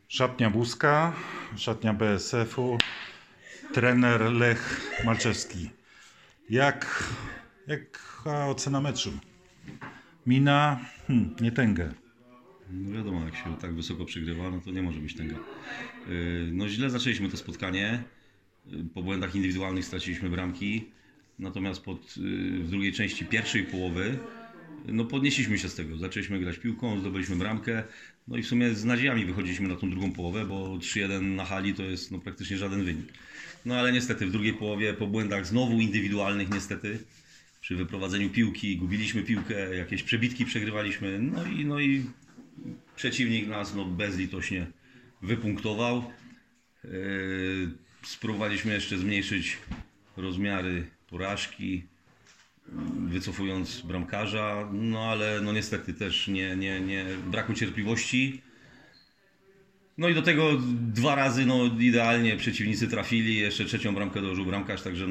Szatnia Buzka, szatnia BSF-u, trener Lech Malczewski. Jaka ocena meczu? Mina nie tęgę. No wiadomo, jak się tak wysoko przegrywa, no to nie może być tęga. No źle zaczęliśmy to spotkanie. Po błędach indywidualnych straciliśmy bramki. Natomiast w drugiej części pierwszej połowy no podnieśliśmy się z tego. Zaczęliśmy grać piłką, zdobyliśmy bramkę. No i w sumie z nadziejami wychodziliśmy na tą drugą połowę, bo 3-1 na hali to jest no praktycznie żaden wynik. No ale niestety w drugiej połowie po błędach znowu indywidualnych niestety przy wyprowadzeniu piłki gubiliśmy piłkę, jakieś przebitki przegrywaliśmy. No i przeciwnik nas bezlitośnie wypunktował. Spróbowaliśmy jeszcze zmniejszyć rozmiary porażki, wycofując bramkarza, no ale no niestety też nie brakło cierpliwości. No i do tego 2 razy idealnie przeciwnicy trafili, jeszcze trzecią bramkę dołożył bramkarz, także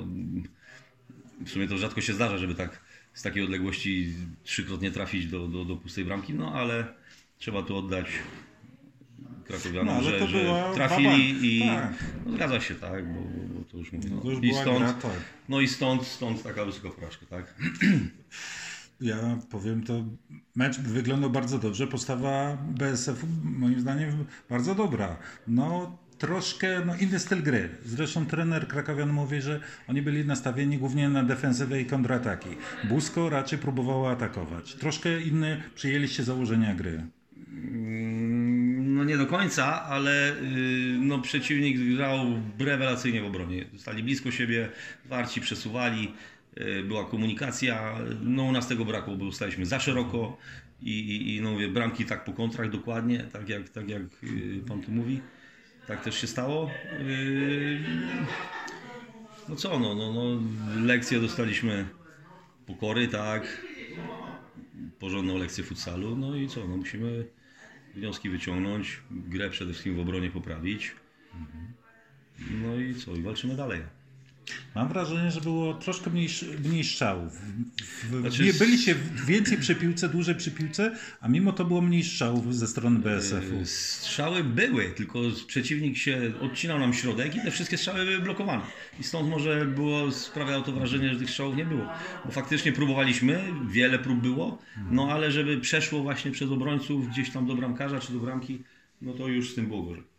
w sumie to rzadko się zdarza, żeby tak z takiej odległości 3-krotnie trafić do pustej bramki, no ale trzeba tu oddać krakowianom, że trafili i tak. No, zgadza się, tak, bo to już mówię. To już I była stąd, gra, tak. no i stąd taka wysoka porażka, tak. Ja powiem, to mecz wyglądał bardzo dobrze. Postawa BSF-u moim zdaniem bardzo dobra. No troszkę inny styl gry. Zresztą trener krakowian mówi, że oni byli nastawieni głównie na defensywę i kontrataki. Buzko raczej próbowało atakować. Troszkę inne przyjęliście założenia gry. No nie do końca, ale no, przeciwnik grał rewelacyjnie w obronie. Zostali blisko siebie, warci przesuwali, była komunikacja. No u nas tego brakło, bo staliśmy za szeroko i no mówię, bramki tak po kontrach dokładnie, tak jak pan tu mówi. Tak też się stało. No co, lekcje dostaliśmy pokory, tak. Porządną lekcję futsalu, no i co, musimy wnioski wyciągnąć, grę przede wszystkim w obronie poprawić. No i co, i walczymy dalej. Mam wrażenie, że było troszkę mniej strzałów. Znaczy, Byliście więcej przy piłce, dłużej przy piłce, a mimo to było mniej strzałów ze strony BSF-u. Strzały były, tylko przeciwnik się odcinał nam środek i te wszystkie strzały były blokowane. I stąd może sprawiało to wrażenie, że tych strzałów nie było. Bo faktycznie próbowaliśmy, wiele prób było, no ale żeby przeszło właśnie przez obrońców gdzieś tam do bramkarza czy do bramki, no to już z tym było gorzej.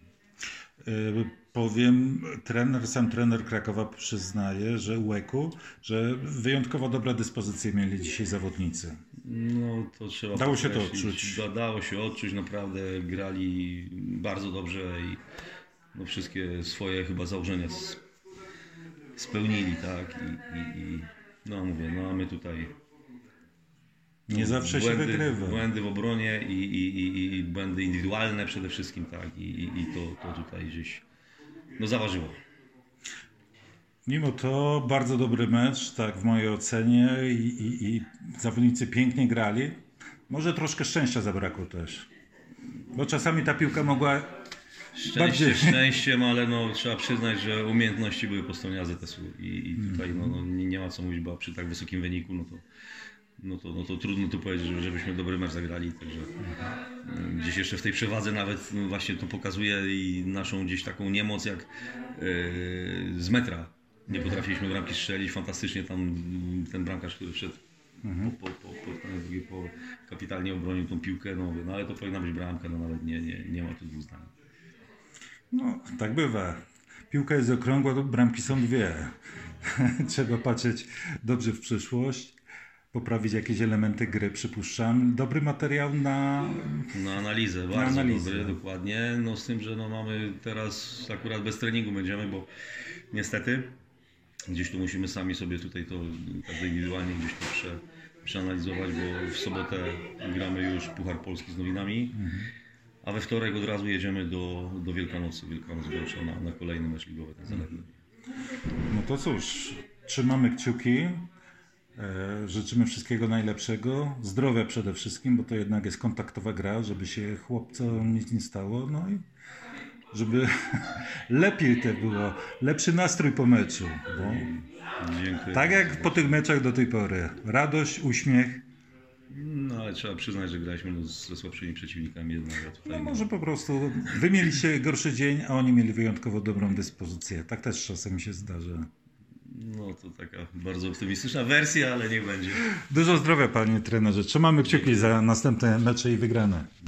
Powiem, sam trener Krakowa przyznaje, że że wyjątkowo dobre dyspozycje mieli dzisiaj zawodnicy. No to trzeba Dało się to odczuć. Dało się odczuć, naprawdę grali bardzo dobrze i no wszystkie swoje chyba założenia spełnili, tak? I no mówię, no a my tutaj nie zawsze się wygrywa. Błędy w obronie i błędy indywidualne przede wszystkim, tak? I to tutaj gdzieś zaważyło. Mimo to bardzo dobry mecz, tak w mojej ocenie i zawodnicy pięknie grali. Może troszkę szczęścia zabrakło też. Bo czasami ta piłka mogła Szczęściem, ale trzeba przyznać, że umiejętności były po stronie AZS-u i tutaj nie ma co mówić, bo przy tak wysokim wyniku to trudno tu powiedzieć, żebyśmy dobry mecz zagrali, także gdzieś jeszcze w tej przewadze nawet właśnie to pokazuje i naszą gdzieś taką niemoc, jak z metra nie potrafiliśmy bramki strzelić, fantastycznie tam ten bramkarz, który wszedł po kapitalnie obronił tą piłkę, no ale to powinna być bramka, nawet nie ma tu dwóch zdań. No, tak bywa. Piłka jest okrągła, bramki są 2. Trzeba patrzeć dobrze w przyszłość. Poprawić jakieś elementy gry, przypuszczam. Dobry materiał na analizę, bardzo dobry, dokładnie. No z tym, że mamy teraz akurat bez treningu będziemy, bo niestety gdzieś tu musimy sami sobie tutaj to każdy indywidualnie gdzieś to przeanalizować, bo w sobotę gramy już Puchar Polski z Nowinami, a we wtorek od razu jedziemy do Wielkanocy. Wielkanoc wręcza na kolejny mecz ligowy, ten zaledwy. No to cóż, trzymamy kciuki. Życzymy wszystkiego najlepszego, zdrowia przede wszystkim, bo to jednak jest kontaktowa gra, żeby się chłopcom nic nie stało, no i żeby lepiej to było, lepszy nastrój po meczu. Bo Dziękuję. tak jak po tych meczach do tej pory, radość, uśmiech. No ale trzeba przyznać, że graliśmy ze słabszymi przeciwnikami jednak. A tutaj, No może po prostu wy mieliście gorszy dzień, a oni mieli wyjątkowo dobrą dyspozycję. Tak też czasem się zdarza. No to taka bardzo optymistyczna wersja, ale niech będzie. Dużo zdrowia, panie trenerze. Trzymamy kciuki za następne mecze i wygrane.